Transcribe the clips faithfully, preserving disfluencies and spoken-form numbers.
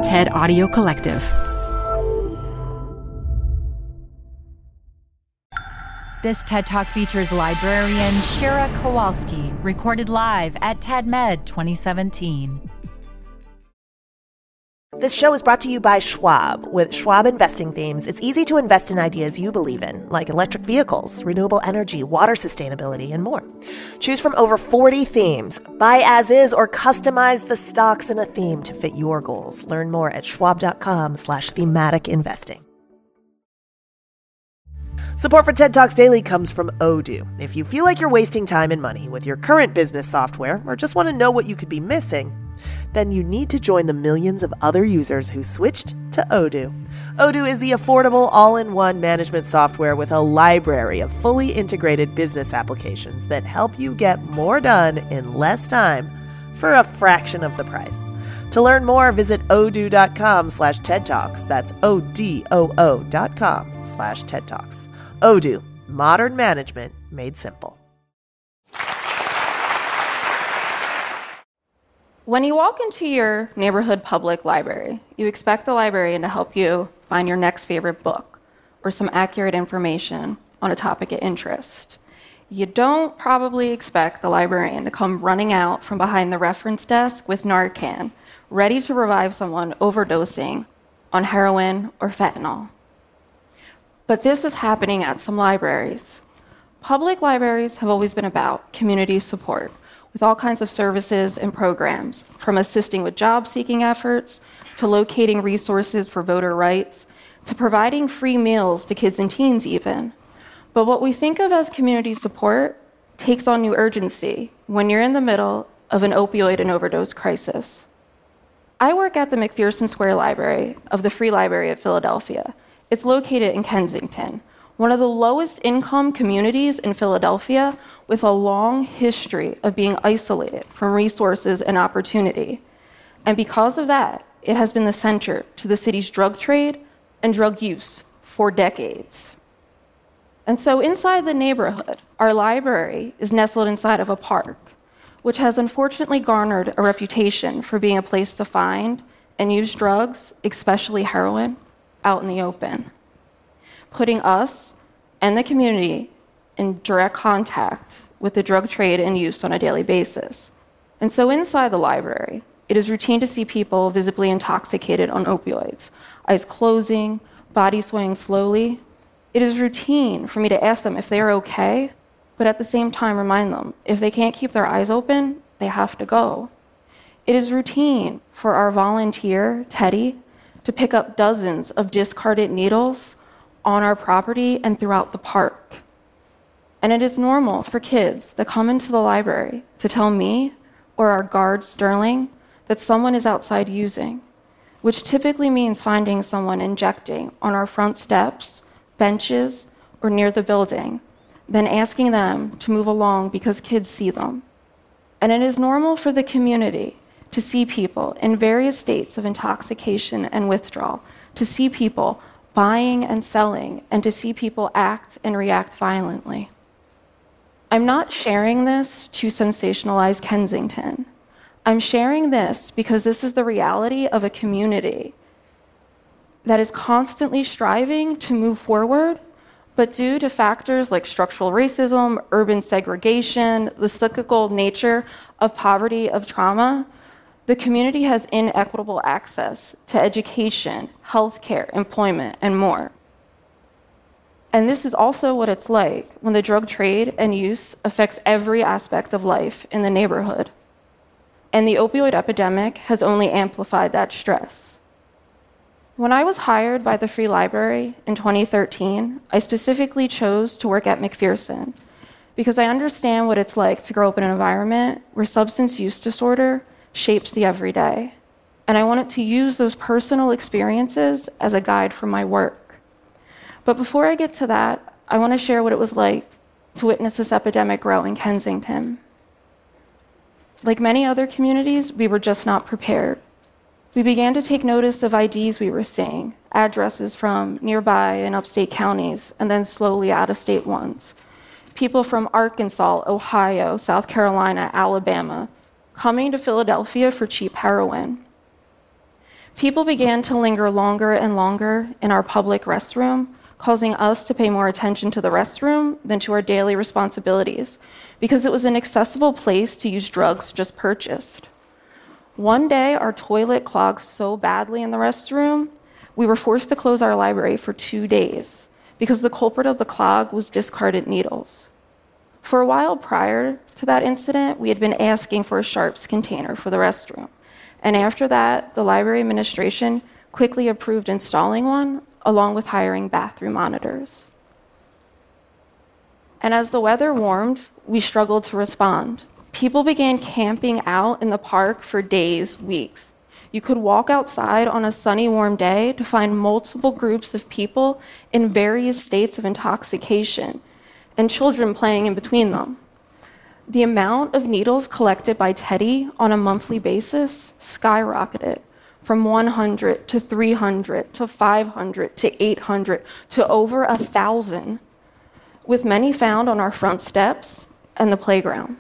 TED Audio Collective. This TED Talk features librarian Shira Kowalski, recorded live at TEDMed twenty seventeen. This show is brought to you by Schwab. With Schwab Investing Themes, it's easy to invest in ideas you believe in, like electric vehicles, renewable energy, water sustainability, and more. Choose from over forty themes. Buy as is or customize the stocks in a theme to fit your goals. Learn more at schwab.com slash thematic investing. Support for TED Talks Daily comes from Odoo. If you feel like you're wasting time and money with your current business software or just want to know what you could be missing, then you need to join the millions of other users who switched to Odoo. Odoo is the affordable all-in-one management software with a library of fully integrated business applications that help you get more done in less time for a fraction of the price. To learn more, visit odoo.com slash TED Talks. That's O-D-O-O dot com slash TED Talks. Odoo, modern management made simple. When you walk into your neighborhood public library, you expect the librarian to help you find your next favorite book or some accurate information on a topic of interest. You don't probably expect the librarian to come running out from behind the reference desk with Narcan, ready to revive someone overdosing on heroin or fentanyl. But this is happening at some libraries. Public libraries have always been about community support, with all kinds of services and programs, from assisting with job-seeking efforts, to locating resources for voter rights, to providing free meals to kids and teens even. But what we think of as community support takes on new urgency when you're in the middle of an opioid and overdose crisis. I work at the McPherson Square Library of the Free Library of Philadelphia. It's located in Kensington, one of the lowest income communities in Philadelphia, with a long history of being isolated from resources and opportunity. And because of that, it has been the center to the city's drug trade and drug use for decades. And so inside the neighborhood, our library is nestled inside of a park, which has unfortunately garnered a reputation for being a place to find and use drugs, especially heroin, out in the open, putting us and the community in direct contact with the drug trade and use on a daily basis. And so inside the library, it is routine to see people visibly intoxicated on opioids, eyes closing, bodies swaying slowly. It is routine for me to ask them if they are okay, but at the same time remind them if they can't keep their eyes open, they have to go. It is routine for our volunteer, Teddy, to pick up dozens of discarded needles on our property and throughout the park. And it is normal for kids that come into the library to tell me or our guard, Sterling, that someone is outside using, which typically means finding someone injecting on our front steps, benches, or near the building, then asking them to move along because kids see them. And it is normal for the community to see people in various states of intoxication and withdrawal, to see people buying and selling, and to see people act and react violently. I'm not sharing this to sensationalize Kensington. I'm sharing this because this is the reality of a community that is constantly striving to move forward, but due to factors like structural racism, urban segregation, the cyclical nature of poverty, of trauma, the community has inequitable access to education, healthcare, employment, and more. And this is also what it's like when the drug trade and use affects every aspect of life in the neighborhood. And the opioid epidemic has only amplified that stress. When I was hired by the Free Library in twenty thirteen, I specifically chose to work at McPherson because I understand what it's like to grow up in an environment where substance use disorder shapes the everyday. And I wanted to use those personal experiences as a guide for my work. But before I get to that, I want to share what it was like to witness this epidemic grow in Kensington. Like many other communities, we were just not prepared. We began to take notice of I Ds we were seeing, addresses from nearby and upstate counties, and then slowly out-of-state ones. People from Arkansas, Ohio, South Carolina, Alabama, coming to Philadelphia for cheap heroin. People began to linger longer and longer in our public restroom, causing us to pay more attention to the restroom than to our daily responsibilities, because it was an accessible place to use drugs just purchased. One day, our toilet clogged so badly in the restroom, we were forced to close our library for two days because the culprit of the clog was discarded needles. For a while prior to that incident, we had been asking for a sharps container for the restroom. And after that, the library administration quickly approved installing one, along with hiring bathroom monitors. And as the weather warmed, we struggled to respond. People began camping out in the park for days, weeks. You could walk outside on a sunny, warm day to find multiple groups of people in various states of intoxication, and children playing in between them. The amount of needles collected by Teddy on a monthly basis skyrocketed from one hundred to three hundred to five hundred to eight hundred to over one thousand, with many found on our front steps and the playground.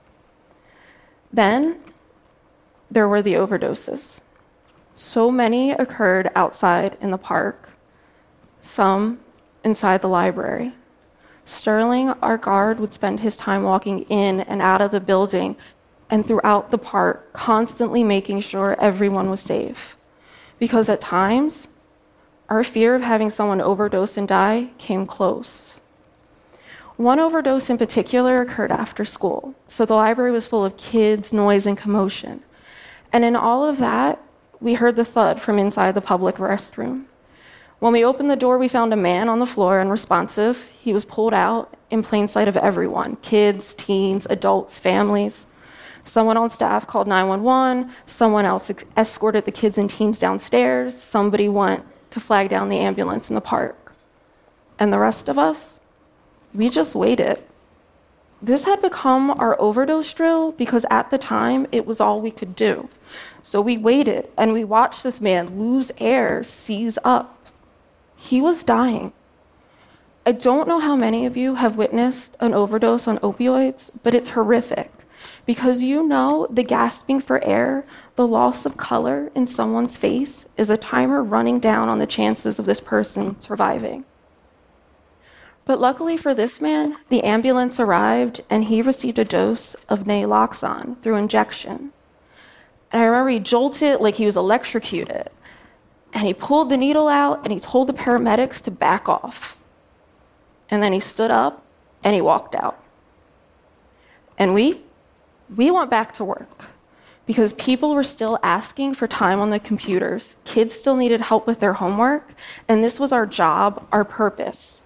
Then there were the overdoses. So many occurred outside in the park, some inside the library. Sterling, our guard, would spend his time walking in and out of the building and throughout the park, constantly making sure everyone was safe. Because at times, our fear of having someone overdose and die came close. One overdose in particular occurred after school, so the library was full of kids, noise, and commotion. And in all of that, we heard the thud from inside the public restroom. When we opened the door, we found a man on the floor, unresponsive. He was pulled out in plain sight of everyone, kids, teens, adults, families. Someone on staff called nine one one. Someone else ex- escorted the kids and teens downstairs. Somebody went to flag down the ambulance in the park. And the rest of us, we just waited. This had become our overdose drill because at the time, it was all we could do. So we waited and we watched this man lose air, seize up. He was dying. I don't know how many of you have witnessed an overdose on opioids, but it's horrific because you know the gasping for air, the loss of color in someone's face is a timer running down on the chances of this person surviving. But luckily for this man, the ambulance arrived and he received a dose of naloxone through injection. And I remember he jolted like he was electrocuted. And he pulled the needle out and he told the paramedics to back off. And then he stood up and he walked out. And we, we went back to work because people were still asking for time on the computers. Kids still needed help with their homework. And this was our job, our purpose.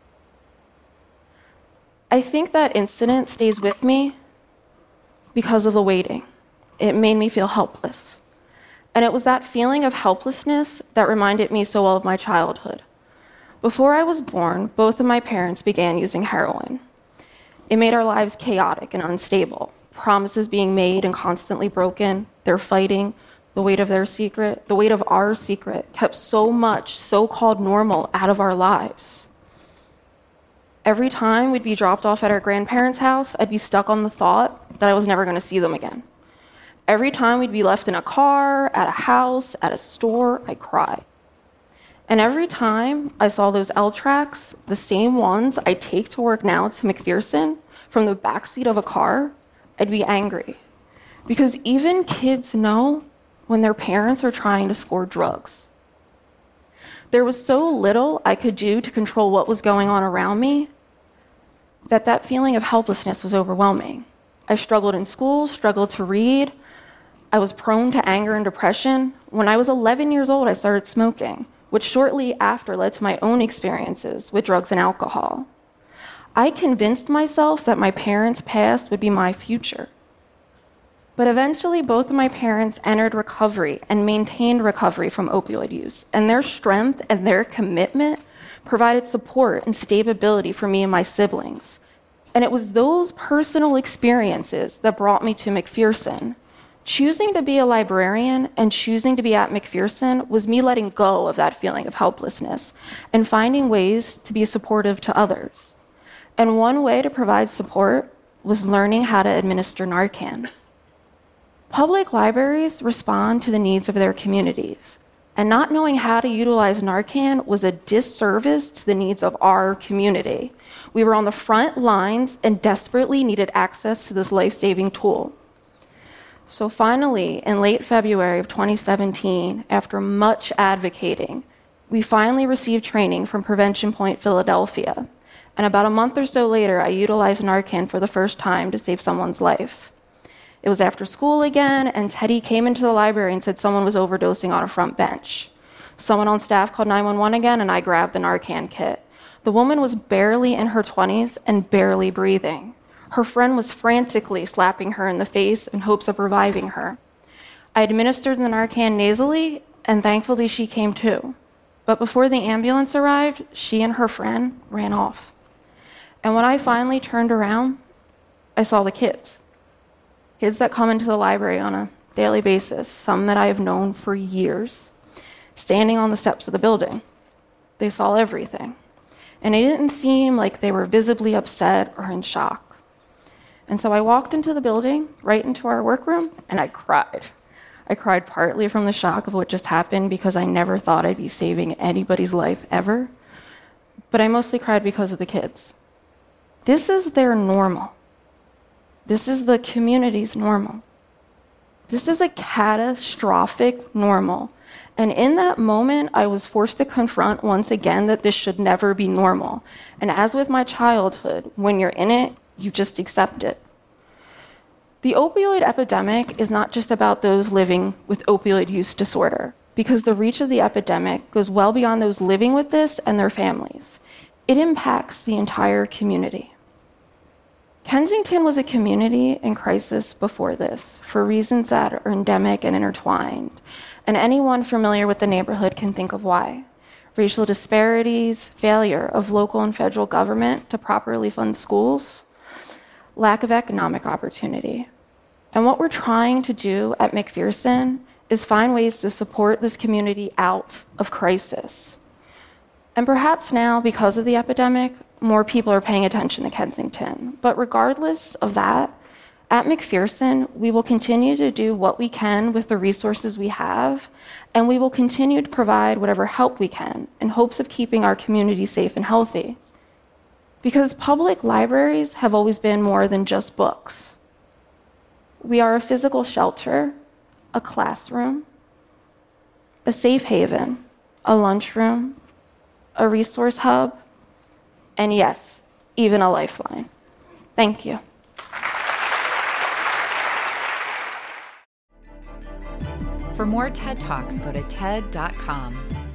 I think that incident stays with me because of the waiting. It made me feel helpless. And it was that feeling of helplessness that reminded me so well of my childhood. Before I was born, both of my parents began using heroin. It made our lives chaotic and unstable. Promises being made and constantly broken, their fighting, the weight of their secret, the weight of our secret kept so much so-called normal out of our lives. Every time we'd be dropped off at our grandparents' house, I'd be stuck on the thought that I was never going to see them again. Every time we'd be left in a car, at a house, at a store, I'd cry. And every time I saw those L tracks, the same ones I take to work now to McPherson, from the backseat of a car, I'd be angry. Because even kids know when their parents are trying to score drugs. There was so little I could do to control what was going on around me that that feeling of helplessness was overwhelming. I struggled in school, struggled to read. I was prone to anger and depression. When I was eleven years old, I started smoking, which shortly after led to my own experiences with drugs and alcohol. I convinced myself that my parents' past would be my future. But eventually, both of my parents entered recovery and maintained recovery from opioid use, and their strength and their commitment provided support and stability for me and my siblings. And it was those personal experiences that brought me to McPherson. Choosing to be a librarian and choosing to be at McPherson was me letting go of that feeling of helplessness and finding ways to be supportive to others. And one way to provide support was learning how to administer Narcan. Public libraries respond to the needs of their communities, and not knowing how to utilize Narcan was a disservice to the needs of our community. We were on the front lines and desperately needed access to this life-saving tool. So finally, in late February of twenty seventeen, after much advocating, we finally received training from Prevention Point Philadelphia. And about a month or so later, I utilized Narcan for the first time to save someone's life. It was after school again, and Teddy came into the library and said someone was overdosing on a front bench. Someone on staff called nine one one again, and I grabbed the Narcan kit. The woman was barely in her twenties and barely breathing. Her friend was frantically slapping her in the face in hopes of reviving her. I administered the Narcan nasally, and thankfully she came to. But before the ambulance arrived, she and her friend ran off. And when I finally turned around, I saw the kids. Kids that come into the library on a daily basis, some that I have known for years, standing on the steps of the building. They saw everything. And it didn't seem like they were visibly upset or in shock. And so I walked into the building, right into our workroom, and I cried. I cried partly from the shock of what just happened because I never thought I'd be saving anybody's life ever. But I mostly cried because of the kids. This is their normal. This is the community's normal. This is a catastrophic normal. And in that moment, I was forced to confront once again that this should never be normal. And as with my childhood, when you're in it, you just accept it. The opioid epidemic is not just about those living with opioid use disorder, because the reach of the epidemic goes well beyond those living with this and their families. It impacts the entire community. Kensington was a community in crisis before this, for reasons that are endemic and intertwined. And anyone familiar with the neighborhood can think of why. Racial disparities, failure of local and federal government to properly fund schools, lack of economic opportunity. And what we're trying to do at McPherson is find ways to support this community out of crisis. And perhaps now, because of the epidemic, more people are paying attention to Kensington. But regardless of that, at McPherson, we will continue to do what we can with the resources we have, and we will continue to provide whatever help we can in hopes of keeping our community safe and healthy. Because public libraries have always been more than just books. We are a physical shelter, a classroom, a safe haven, a lunchroom, a resource hub, and yes, even a lifeline. Thank you. For more TED Talks, go to T E D dot com.